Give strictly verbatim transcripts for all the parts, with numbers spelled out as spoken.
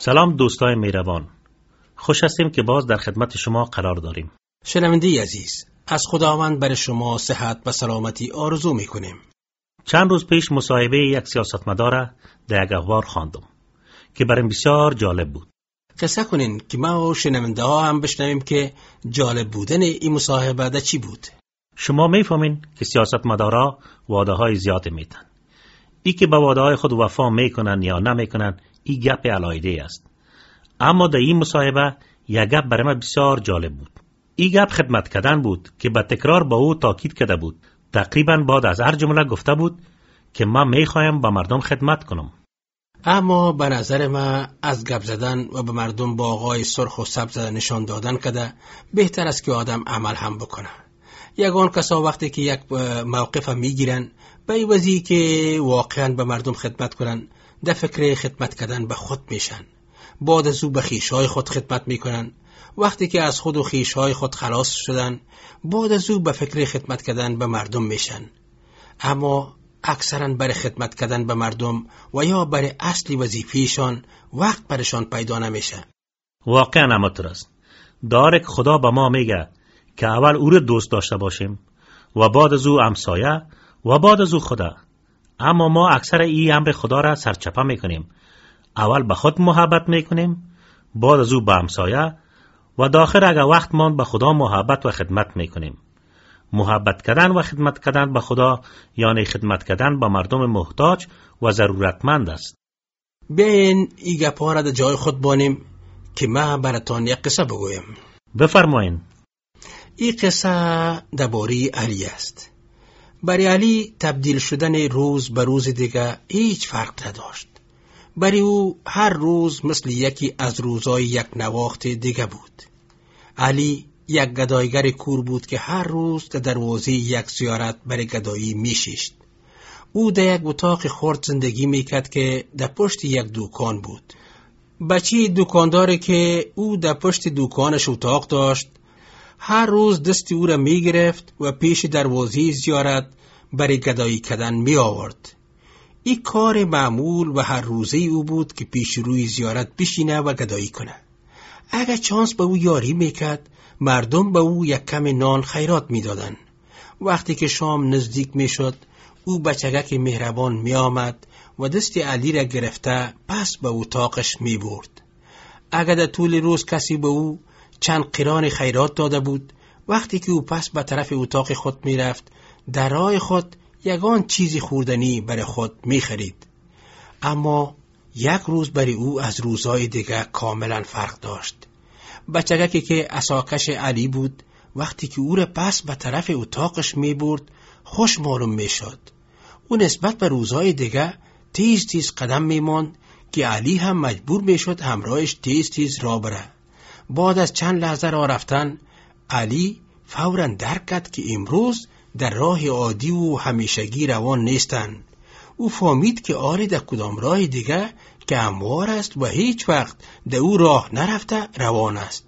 سلام دوستای مهربان، خوش هستیم که باز در خدمت شما قرار داریم. شنونده عزیز، از خداوند برای شما صحت و سلامتی آرزو میکنیم. چند روز پیش مصاحبه یک سیاستمدار در یک اخبار خواندم که برایم بسیار جالب بود. قصه کنین که ما و شنونده ها هم بشنویم که جالب بودن این مصاحبه ده چی بود. شما میفهمین که سیاستمدارا وعده های زیاد میتن. ای که به وعده های خود وفا میکنن یا نمیکنن این گپ علایده است. اما در این مصاحبه یک گپ برای من بسیار جالب بود. این گپ خدمت کردن بود که به تکرار با او تاکید کرده بود. تقریبا بعد از هر جمله گفته بود که من میخوایم با مردم خدمت کنم. اما به نظر من از گپ زدن و به مردم با آقای سرخ و سبز نشان دادن کده بهتر است که آدم عمل هم بکنه. یگان کسا وقتی که یک موقف میگیرن به این وضعی که واقعا به مردم خدمت کنن در فکر خدمت کردن به خود میشن. بعد از او به خیشهای خود خدمت میکنن. وقتی که از خود و خیشهای خود خلاص شدن بعد از او به فکر خدمت کردن به مردم میشن. اما اکثرا برای خدمت کردن به مردم و یا برای اصلی وظیفه‌شان وقت برشان پیدا نمیشه. واقعا همینطور است. داره که خدا به ما میگه که اول او رو دوست داشته باشیم و بعد از او همسایه و بعد از او خدا. اما ما اکثر این امر خدا را سرچپه میکنیم. اول به خود محبت میکنیم، بعد از او به همسایه و داخل اگر وقت ماند به خدا محبت و خدمت میکنیم. محبت کردن و خدمت کردن به خدا یعنی خدمت کردن به مردم محتاج و ضرورتمند است. بیاین این گپا را در جای خود بانیم که من براتان یک قصه بگویم. بفرمایین. این قصه درباره علی است. برای علی تبدیل شدن روز به روز دیگه هیچ فرق نداشت. برای او هر روز مثل یکی از روزهای یک نواخت دیگه بود. علی یک گدایگر کور بود که هر روز در دروازه یک زیارت برای گدایی میشیشت. او در یک اتاق خرد زندگی میکرد که در پشت یک دکان بود. بچه دکانداری که او در پشت دکانش اتاق داشت هر روز دست او را میگرفت و پیش دروازه زیارت برای گدایی کردن می آورد. این کار معمول و هر روزه او بود که پیش روی زیارت بشینه و گدایی کنه. اگر چانس به او یاری میکرد مردم به او یک کم نان خیرات میدادن. وقتی که شام نزدیک میشد او بچگک مهربان می آمد و دست علی را گرفته پس به اتاقش می برد. اگر در طول روز کسی به او چند قران خیرات داده بود، وقتی که او پس به طرف اتاق خود می رفت در راه خود یگان چیزی خوردنی برای خود می خرید. اما یک روز برای او از روزهای دیگه کاملا فرق داشت. بچگکی که عصاکش علی بود وقتی که او را پس به طرف اتاقش می برد خوش معلوم می شد. او نسبت به روزهای دیگه تیز تیز قدم می ماند که علی هم مجبور می شد همراهش تیز تیز را بره. بعد از چند لحظه راه رفتن علی فوراً درک کرد که امروز در راه عادی و همیشگی روان نیستند. او فهمید که آری در کدام راه دیگه که هموار است و هیچ وقت در او راه نرفته روان است.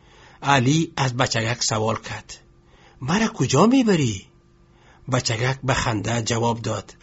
علی از بچگک سوال کرد: مرا کجا میبری؟ بچگک به خنده جواب داد: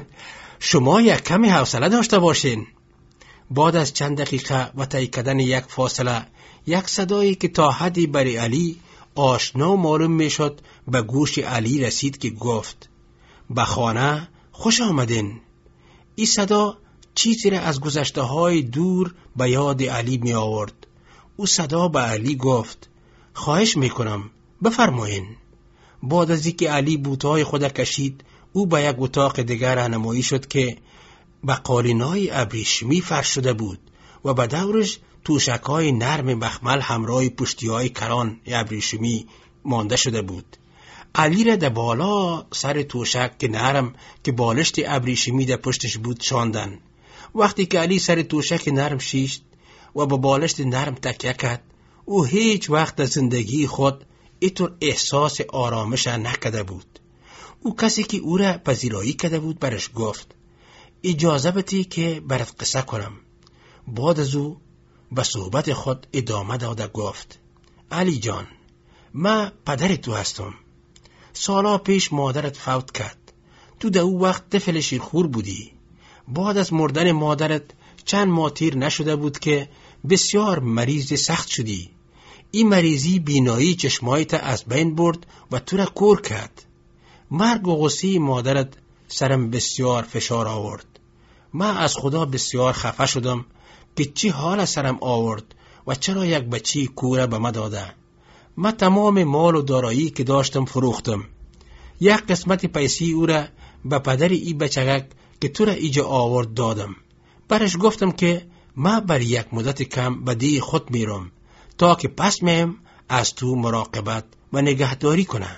شما یک کمی حوصله داشته باشین. بعد از چند دقیقه و طی کردن یک فاصله یک صدایی که تا حدی برای علی آشنا معلوم میشد به گوش علی رسید که گفت: به خانه خوش آمدین. این صدا چیزی را از گذشته های دور به یاد علی می آورد. او صدا به علی گفت: خواهش میکنم بفرمایین. بعد از اینکه علی بوتهای خود کشید او به یک اتاق دیگر راهنمایی شد که به قالین‌های ابریشمی فرش شده بود و به دورش توشک‌های نرم مخمل همراه پشتی‌های کران ابریشمی مانده شده بود. علی را در بالا سر توشک که نرم که بالشت ابریشمی در پشتش بود شاندن. وقتی که علی سر توشک نرم شیشت و با بالشت نرم تکیه کرد او هیچ وقت از زندگی خود اینطور احساس آرامش نکرده بود. او کسی که او را پذیرایی کرده بود برش گفت: اجازه بدی که برات قصه کنم. بعد از او به صحبت خود ادامه داد و گفت: علی جان، من پدر تو هستم. سالا پیش مادرت فوت کرد. تو در او وقت طفل شیرخور بودی. بعد از مردن مادرت چند ماه تیر نشده بود که بسیار مریض سخت شدی. این مریضی بینایی چشمایت از بین برد و تو را کور کرد. مرگ و غصه مادرت سرم بسیار فشار آورد. من از خدا بسیار خفه شدم که چی حال سرم آورد و چرا یک بچی کوره به من داده. من تمام مال و دارایی که داشتم فروختم. یک قسمت پیسی او را به پدر ای بچگک که تو را ایجا آورد دادم. برش گفتم که من بر یک مدت کم به دی خود میرم تا که پس میم از تو مراقبت و نگهداری کنم.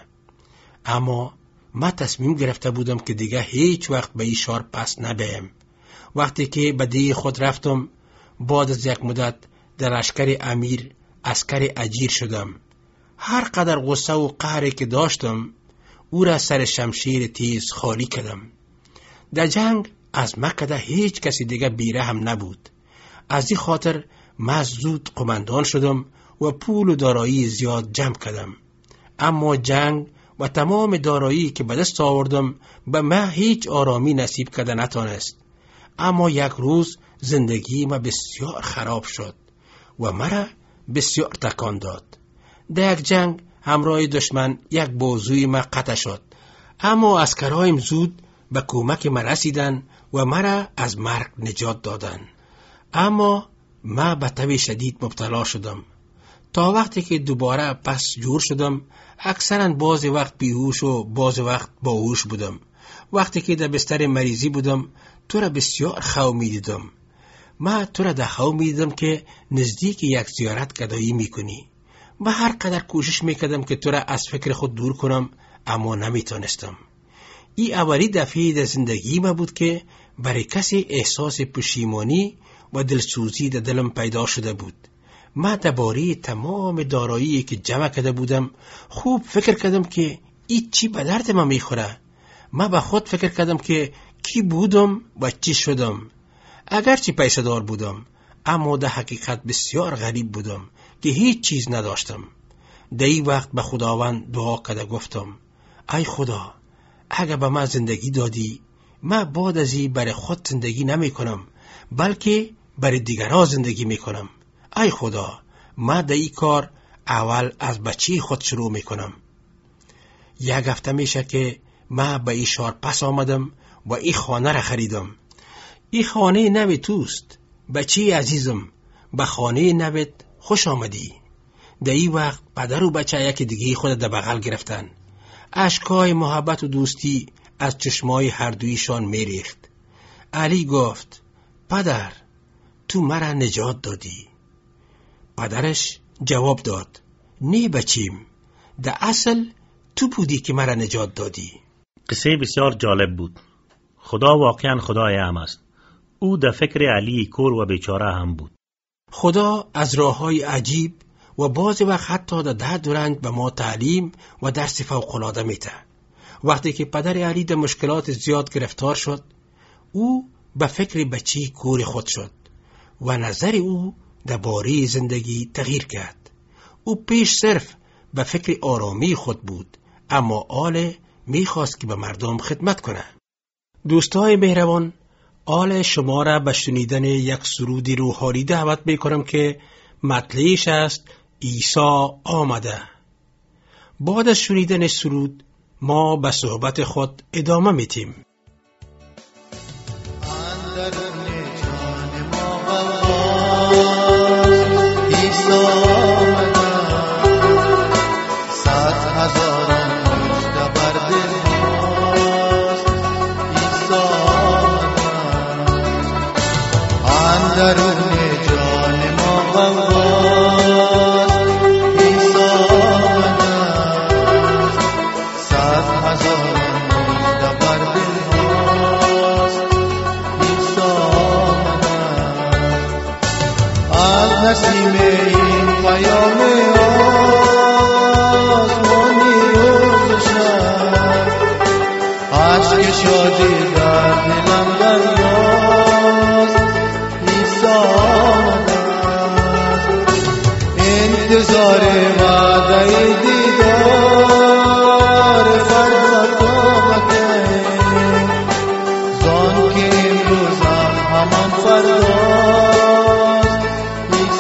اما من تصمیم گرفته بودم که دیگه هیچ وقت به این شهر پس نبیم. وقتی که به دی خود رفتم، بعد از یک مدت در لشکر امیر عسکر اجیر شدم. هر قدر غصه و قهری که داشتم او را سر شمشیر تیز خالی کردم. در جنگ از مکه هیچ کسی دیگه بیره هم نبود. از این خاطر من زود قماندان شدم و پول و دارایی زیاد جمع کردم. اما جنگ و تمام دارایی که به دست آوردم به من هیچ آرامی نصیب کرده نتانست. اما یک روز زندگی ما بسیار خراب شد و مرا بسیار تکان داد. در یک جنگ همراه دشمن یک بازوی ما قطع شد، اما عسکرایم زود به کمک ما رسیدن و مرا از مرگ نجات دادن. اما ما به تب شدید مبتلا شدم. تا وقتی که دوباره پس جور شدم، اکثرا بعض وقت بیهوش و بعض وقت باهوش بودم. وقتی که در بستر مریضی بودم تو را بسیار خو می دیدم. ما تو را در خو می دیدم که نزدیک یک زیارت گدایی می کنی. و هر قدر کوشش می کردم که تو را از فکر خود دور کنم، اما نمی تانستم. این اولی دفعه در زندگی ما بود که برای کسی احساس پشیمانی و دلسوزی در دلم پیدا شده بود. من درباره تمام دارایی که جمع کرده بودم خوب فکر کردم که این چی به درد من میخوره. من به خود فکر کردم که کی بودم و چی شدم. اگرچه پیسه دار بودم، اما در حقیقت بسیار غریب بودم که هیچ چیز نداشتم. در این وقت به خداوند دعا کرده گفتم: ای خدا، اگر به من زندگی دادی، من بعد از این برای خود زندگی نمی کنم، بلکه برای دیگران زندگی می کنم. ای خدا، من در این کار اول از بچی خود شروع می کنم. یک هفته میشه که من به این شهر پس آمدم و این خانه را خریدم. این خانه نو توست بچی عزیزم. به خانه نوت خوش آمدی. در این وقت پدر و بچه یک دیگه خود در بغل گرفتن. اشکای محبت و دوستی از چشمای هر دویشان میریخت. علی گفت: پدر، تو مرا نجات دادی. پدرش جواب داد: نه بچیم، در اصل تو بودی که مرا نجات دادی. قصه بسیار جالب بود. خدا واقعا خدای هم است. او در فکر علی کور و بیچاره هم بود. خدا از راه‌های عجیب و بعضی وقت حتی در درد و رنج به ما تعلیم و درس فوق‌العاده میده. وقتی که پدر علی در مشکلات زیاد گرفتار شد، او به فکر بچی کور خود شد و نظر او درباره زندگی تغییر کرد. او پیش صرف به فکر آرامی خود بود، اما آل میخواست که به مردم خدمت کنه. دوستای مهربان، آل شما را به شنیدن یک سرودی روحانی دعوت میکنم که مطلعش است: عیسی آمده. بعد از شنیدن سرود ما به صحبت خود ادامه میتیم. زان که امروز هم همان فرداست.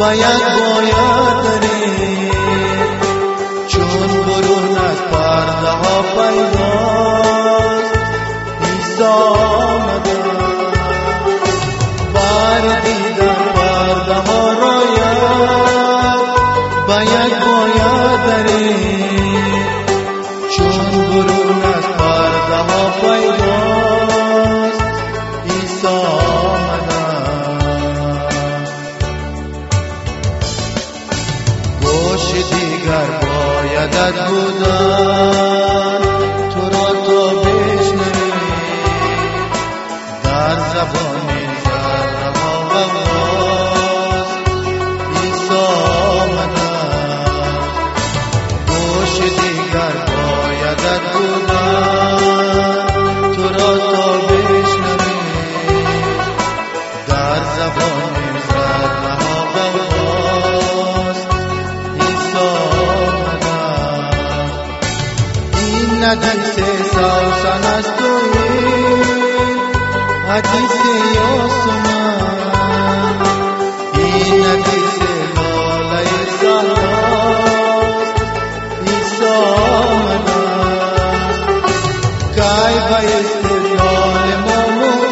باید باید داریم، چون برون از پرده ها پیداست عیسی آمده. بار دیدن پرده ها رایت باید باید داریم، چون برون از پرده ها پیداست عیسی آمده. گوش دیگر بایدت بودن تو را تا بشنوی، در زبان ذره ها آواز عیسی آمده. گوش دیگر بایدت بودن تو را تا بشنوی، در زبان ذره ها آواز عیسی آمده. این حدیث سوسن است و این حدیث یاسمن، این حدیث لاله زهراست عیسی آمده. کای با استدلال ما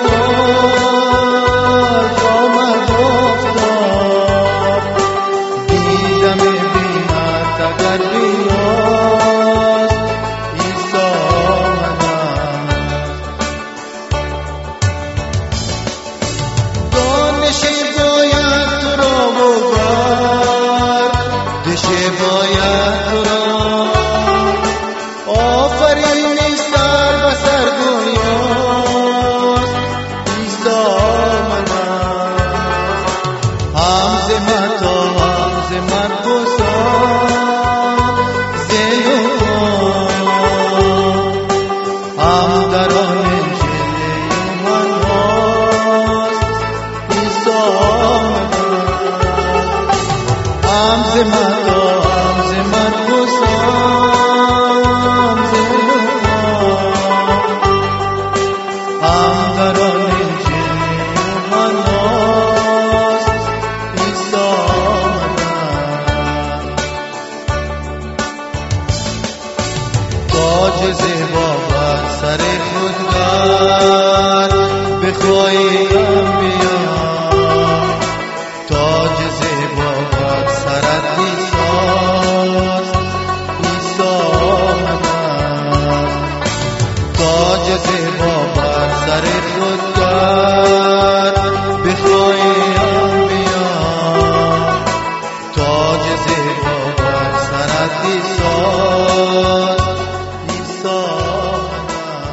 محتاج آمد افتاد، دیدم بینت اگر بیاست عیسی آمده. دانش باید تو را بگر، دش باید تو را آفرینی سر به سر گویاست عیسی آمده. هم ز من تا هم ز من بسان زنوان، هم در آن انجیل یوحنا هاست عیسی آمده. هم ز من تا هم ز من بسان زنوان، هم در آن انجیل یوحنا هاست عیسی آمده. تاج زیبا بر سر خودگر بخواهیم بیام، تاج زیبا بر سرت ایساست عیسی آمده. تاج زیبا بر سر خودگر بخواهیم بیام، تاج زیبا بر سرت ایساست عیسی آمده.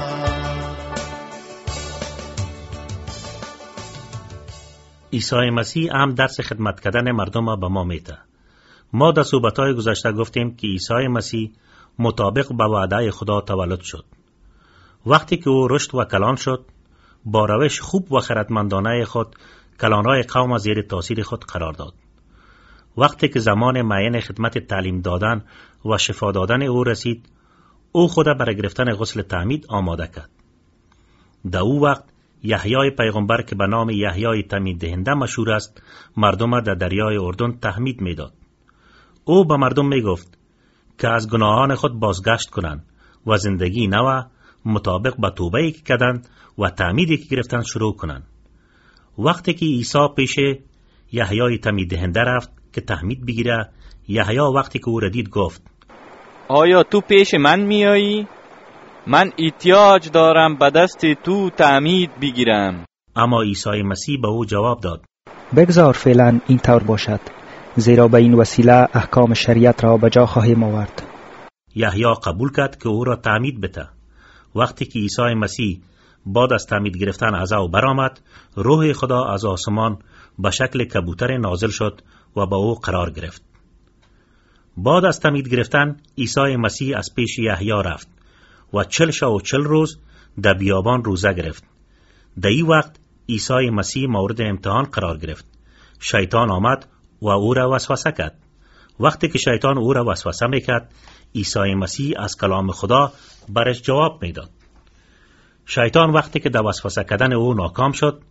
عیسی مسیح هم درس خدمت کردن مردم به ما میده. ما در صحبت‌های گذشته گفتیم که عیسی مسیح مطابق به وعده خدا تولد شد. وقتی که او رشد و کلان شد، با روش خوب و خردمندانه خود کلانهای قوم از زیر تاثیر خود قرار داد. وقتی که زمان معین خدمت تعلیم دادن و شفا دادن او رسید، او خود برای گرفتن غسل تعمید آماده کرد. در او وقت یحیای پیغمبر که به نام یحیای تعمید دهنده مشهور است، مردم در دریای اردن تعمید میداد. او به مردم میگفت که از گناهان خود بازگشت کنند و زندگی نو مطابق به توبه‌ای که کردند و تعمیدی که گرفتند شروع کنند. وقتی که عیسی پیش یحیای تعمید دهنده رفت که تعمید بگیره، یحیی وقتی که او را دید گفت: آیا تو پیش من میایی؟ من احتیاج دارم به دست تو تعمید بگیرم. اما عیسی مسیح به او جواب داد: بگذار فعلا این طور باشد، زیرا به این وسیله احکام شریعت را به جا خواهیم آورد. یحیی قبول کرد که او را تعمید بده. وقتی که عیسی مسیح بعد از تعمید گرفتن از او برآمد، روح خدا از آسمان به شکل کبوتر نازل شد و به او قرار گرفت. بعد از تعمید گرفتن، عیسی مسیح از پیش یحیی رفت و چل شب و چل روز در بیابان روزه گرفت. در این وقت عیسی مسیح مورد امتحان قرار گرفت. شیطان آمد و او را وسوسه کرد. وقتی که شیطان او را وسوسه میکرد، عیسی مسیح از کلام خدا برش جواب میداد. شیطان وقتی که در وسوسه کردن او ناکام شد،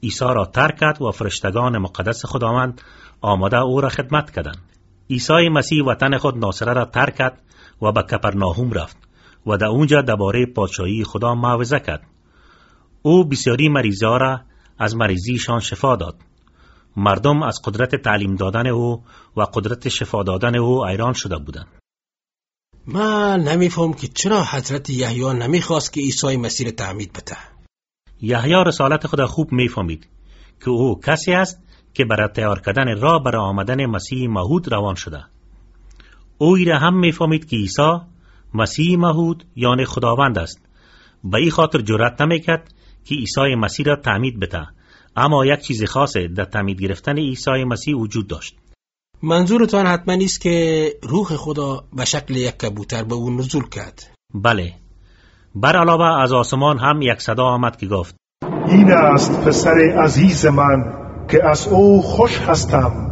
عیسی را ترک کرد و فرشتگان مقدس خداوند آمده او را خدمت کردند. عیسی مسیح وطن خود ناصره را ترک کرد و به کپرناهم رفت و در اونجا درباره پادشاهی خدا موعظه کرد. او بسیاری مریضا را از مریضیشان شفا داد. مردم از قدرت تعلیم دادن او و قدرت شفا دادن او حیران شده بودند. من نمیفهم که چرا حضرت یحیی نمیخواست که عیسی مسیح تعمید بده. یحیی رسالت خدا خوب میفهمید که او کسی است که برای تیار کردن راه برای آمدن مسیح موعود روان شده. او را هم میفهمید که عیسی مسیح موعود یعنی خداوند است. به این خاطر جرأت نمیکرد که عیسی مسیح را تعمید بده، اما یک چیز خاصه در تعمید گرفتن عیسی مسیح وجود داشت. منظورتان حتما نیست که روح خدا به شکل یک کبوتر به او نزول کرد؟ بله. بر علاوه از آسمان هم یک صدا آمد که گفت: این است پسر عزیز من که از او خوش هستم.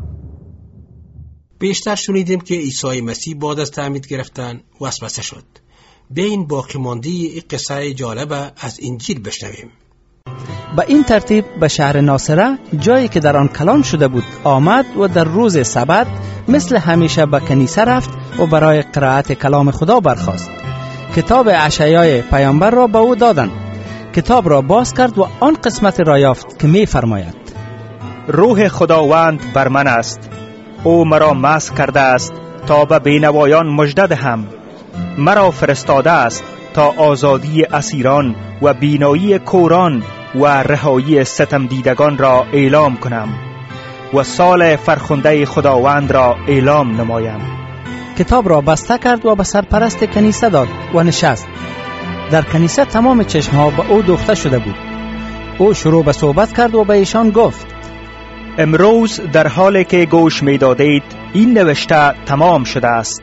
بیشتر شنیدیم که عیسی مسیح بعد از تعمید گرفتن وسوسه شد. بیاین باقی ماندی قصه جالب از انجیل بشنویم. به این ترتیب به شهر ناصره، جایی که در آن کلان شده بود، آمد و در روز سبت مثل همیشه به کنیسه رفت و برای قرائت کلام خدا برخاست. کتاب اشعیا پیامبر را به او دادند. کتاب را باز کرد و آن قسمت را یافت که می فرماید: روح خداوند بر من است، او مرا مسح کرده است تا به بینوایان مژده دهم. مرا فرستاده است تا آزادی اسیران و بینایی کوران و رهایی ستم دیدگان را اعلام کنم و سال فرخنده خداوند را اعلام نمایم. کتاب را بسته کرد و به سرپرست کنیسه داد و نشست. در کنیسه تمام چشمها به او دوخته شده بود. او شروع به صحبت کرد و به ایشان گفت: امروز در حالی که گوش می دادید این نوشته تمام شده است.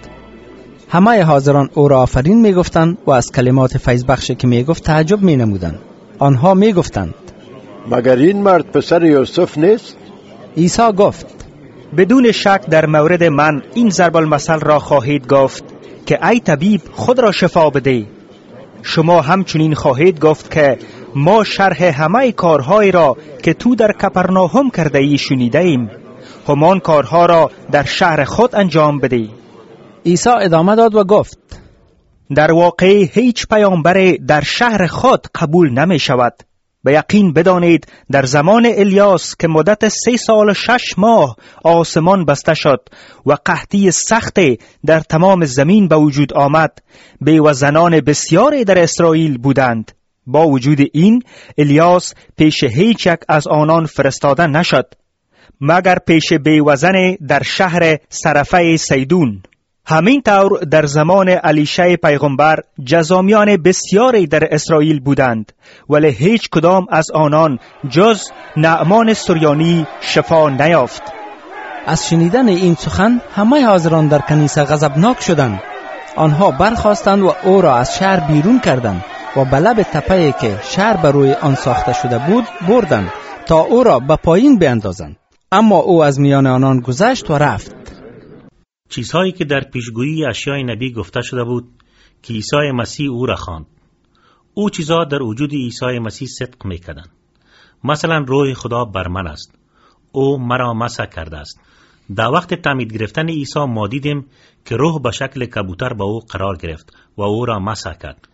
همه حاضران او را آفرین می گفتند و از کلمات فیض بخشی که می گفت تعجب می نمودند. آنها می گفتند: مگر این مرد پسر یوسف نیست؟ عیسی گفت: بدون شک در مورد من این ضرب المثل را خواهید گفت که ای طبیب خود را شفا بده. شما همچنین خواهید گفت که ما شرح همه کارهایی را که تو در کپرناهم کرده ای شنیده ایم، همان کارها را در شهر خود انجام بده. عیسی ادامه داد و گفت: در واقع هیچ پیامبر در شهر خود قبول نمی شود. به یقین بدانید در زمان الیاس که مدت سه سال و شش ماه آسمان بسته شد و قحطی سخت در تمام زمین به وجود آمد، بیوه زنان بسیاری در اسرائیل بودند. با وجود این الیاس پیش هیچ یک از آنان فرستاده نشد مگر پیش بیوه زن در شهر سرفه سیدون. همین طور در زمان الیشع پیغمبر جزامیان بسیاری در اسرائیل بودند، ولی هیچ کدام از آنان جز نعمان سریانی شفا نیافت. از شنیدن این سخن همه حاضران در کنیسه غضبناک شدند. آنها برخاستند و او را از شهر بیرون کردند و به لب تپه‌ای که شهر بر روی آن ساخته شده بود بردند تا او را به پایین بیندازند. اما او از میان آنان گذشت و رفت. چیزهایی که در پیشگویی اشعیا نبی گفته شده بود که عیسی مسیح او را خواند، او چیزها در وجود عیسی مسیح صدق می‌کردند. مثلا روح خدا بر من است، او مرا مسح کرده است. در وقت تعمید گرفتن عیسی ما دیدیم که روح به شکل کبوتر به او قرار گرفت و او را مسح کرد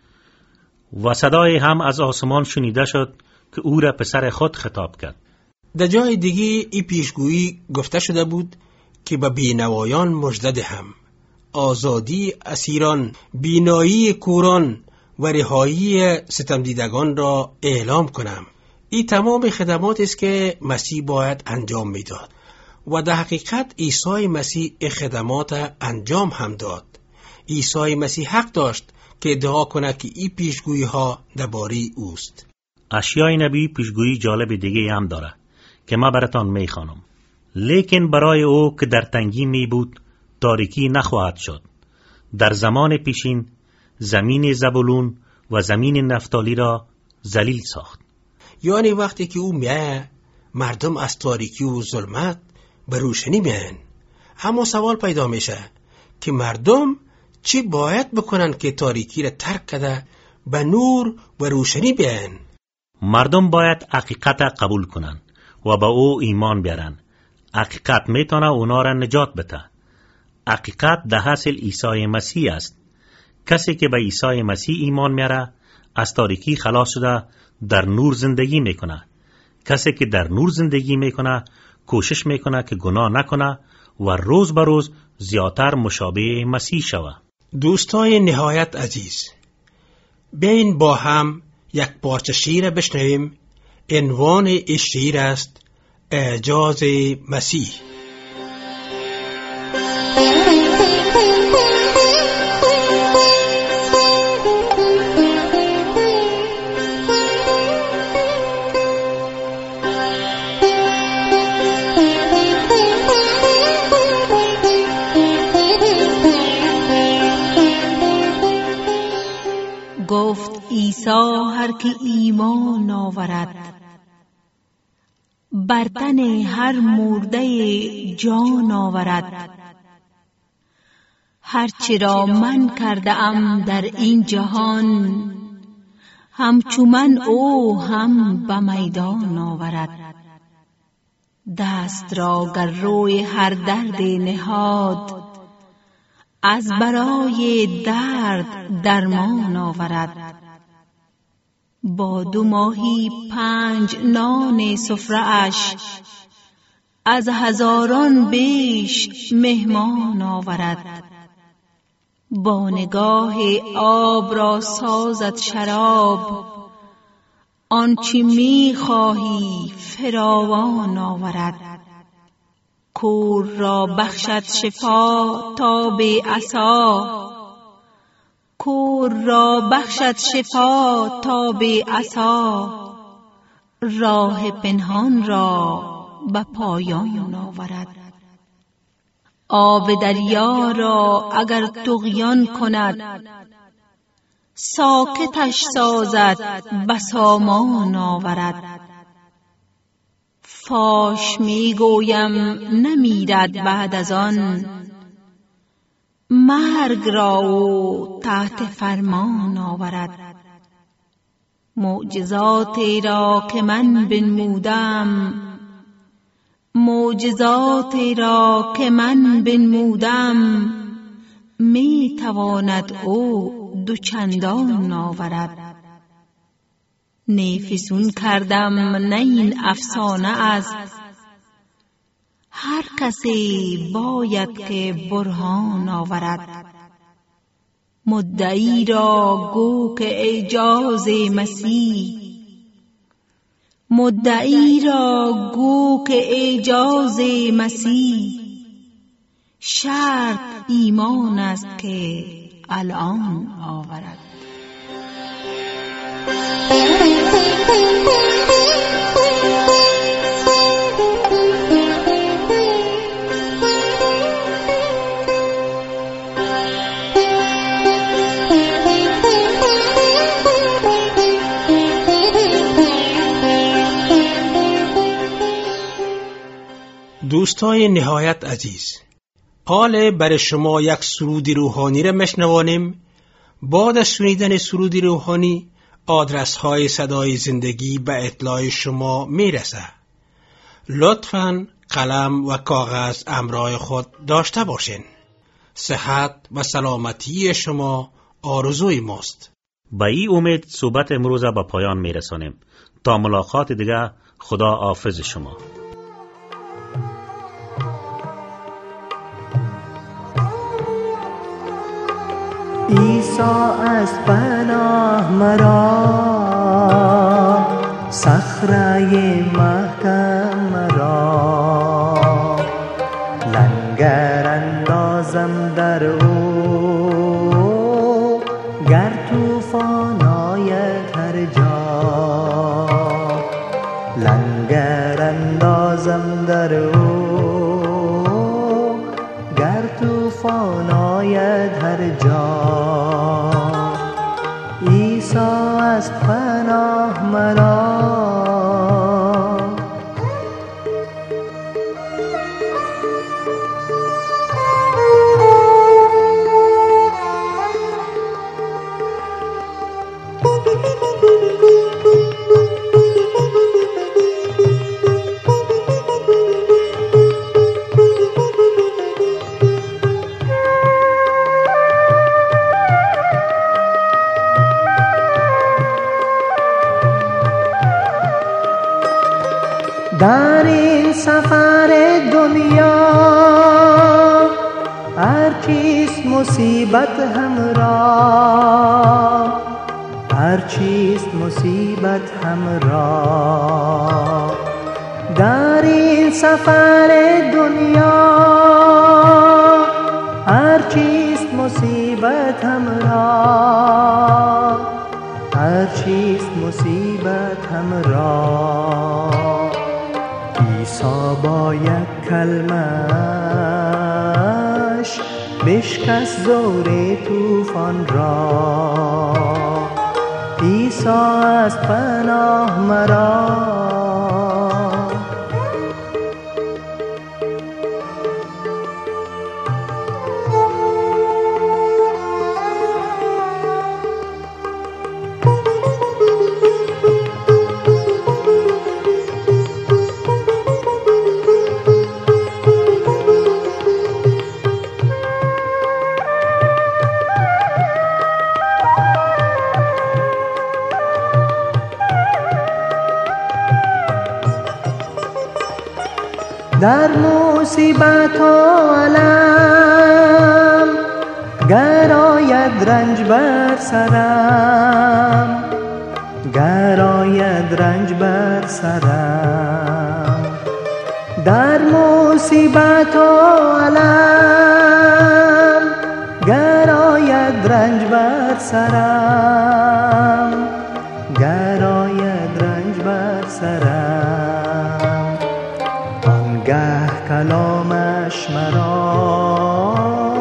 و صدای هم از آسمان شنیده شد که او را پسر خود خطاب کرد. در جای دیگه این پیشگویی گفته شده بود که به بینوایان مژده دهم، آزادی اسیران، بینایی کوران و رهایی ستم دیدگان را اعلام کنم. این تمام خدمات است که مسیح باید انجام میداد و در حقیقت عیسی مسیح این خدمات انجام هم داد. عیسی مسیح حق داشت که ادعا کنه که این پیشگویی ها درباره اوست. اشعیا نبی پیشگویی جالب دیگه هم داره که ما براتان میخوانم. لیکن برای او که در تنگی می بود تاریکی نخواهد شد. در زمان پیشین زمین زبولون و زمین نفتالی را ذلیل ساخت. یعنی وقتی که او میه مردم از تاریکی و ظلمت به روشنی میان. اما سوال پیدا میشه که مردم چی باید بکنن که تاریکی را ترک کرده به نور و روشنی بیان؟ مردم باید حقیقت قبول کنند و به او ایمان بیارن. حقیقت میتونه اونا را نجات بده. حقیقت ده اصل عیسی مسیح است. کسی که به عیسی مسیح ایمان میاره از تاریکی خلاص شده در نور زندگی میکنه. کسی که در نور زندگی میکنه کوشش میکنه که گناه نکنه و روز به روز زیادتر مشابه مسیح شوه. دوستای نهایت عزیز، بیاین با هم یک پارچه شعر بشنویم. عنوان این شعر است اعجاز مسیح. گفت عیسی هر که ایمان آورد بر تن هر مرده جان آورد. هرچی را من کرده ام در این جهان همچو من او هم به میدان آورد. دست را گر روی هر درد نهاد از برای درد درمان آورد. با دو ماهی پنج نان سفره اش از هزاران بیش مهمان آورد. با نگاه آب را سازد شراب آنچه می خواهی فراوان آورد. کور را بخشد شفا تا به عصا کور را بخشد شفا تا به عصا راه پنهان را به پایان آورد. آب دریا را اگر طغیان کند ساکتش سازد به سامان آورد. فاش می گویم نمیرد بعد از آن مرگ را او تحت فرمان آورد. معجزاتی را که من بنمودم معجزاتی را که من بنمودم می تواند او دو چندان آورد. نیفسون کردم نه این افسانه است هر کسی باید که برهان آورد. مدعی را گو که اعجاز مسیح مدعی را گو که اعجاز مسیح شرط ایمان است که الان آورد. دوستای نهایت عزیز، حال برای شما یک سرود روحانی را مشنوانیم. بعد از شنیدن سرود روحانی آدرس های صدای زندگی به اطلاع شما میرسه. لطفاً قلم و کاغذ همراه خود داشته باشین. صحت و سلامتی شما آرزوی ماست. با این امید صحبت امروز به پایان میرسانیم. تا ملاقات دیگه، خدا حافظ شما. عیسی از پناه مرا، صخره محکم مرا، لنگر اندازم در او، گر طوفان آید هر جا، لنگر اندازم در او، گر طوفان آید هر جا. عیسی از پناه مرا، چیست مصیبت همراه، هر چیست مصیبت همراه در این سفر دنیا، هر چیست مصیبت همراه، هر چیست مصیبت همراه. عیسی با یک کلمش بشکست زور طوفان را، عیسی از پناه مرا. در مصیبت و علم گر آید رنج بر سرم، گر آید رنج بر سرم، در مصیبت و علم گر آید رنج بر سرم، گر آید رنج بر سرم، آنگه کلامش مرا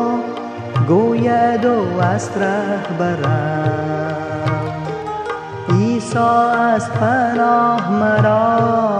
گوید و از ره برم، عیسی از پناه مرا.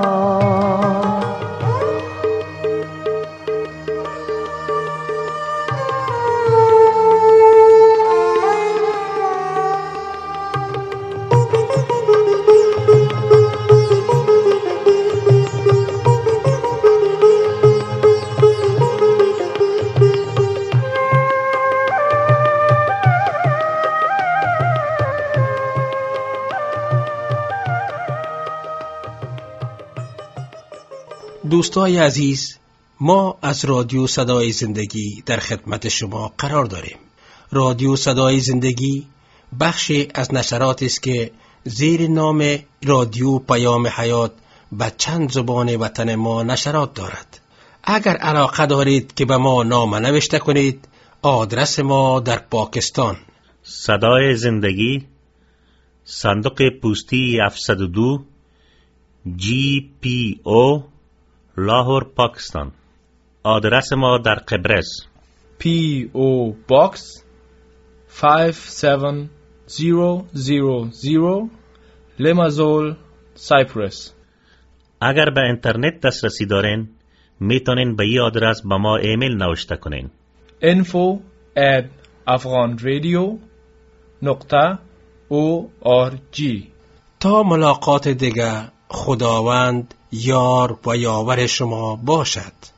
دوستای عزیز، ما از رادیو صدای زندگی در خدمت شما قرار داریم. رادیو صدای زندگی بخشی از نشرات است که زیر نام رادیو پیام حیات به چند زبان وطن ما نشرات دارد. اگر علاقه دارید که به ما نامه نوشته کنید، آدرس ما در پاکستان: صدای زندگی، صندوق پستی هفتصد و دو، جی پی او، لاهور، پاکستان. آدرس ما در قبرس: پی او باکس پنج هفت صفر صفر صفر، لیمازول، سایپرس. اگر به اینترنت دسترسی دارین، میتونین به این آدرس به ما ایمیل نوشته کنین: info at afghanradio نقطه او آر جی. تا ملاقات دیگر، خداوند یار و یاور شما باشد.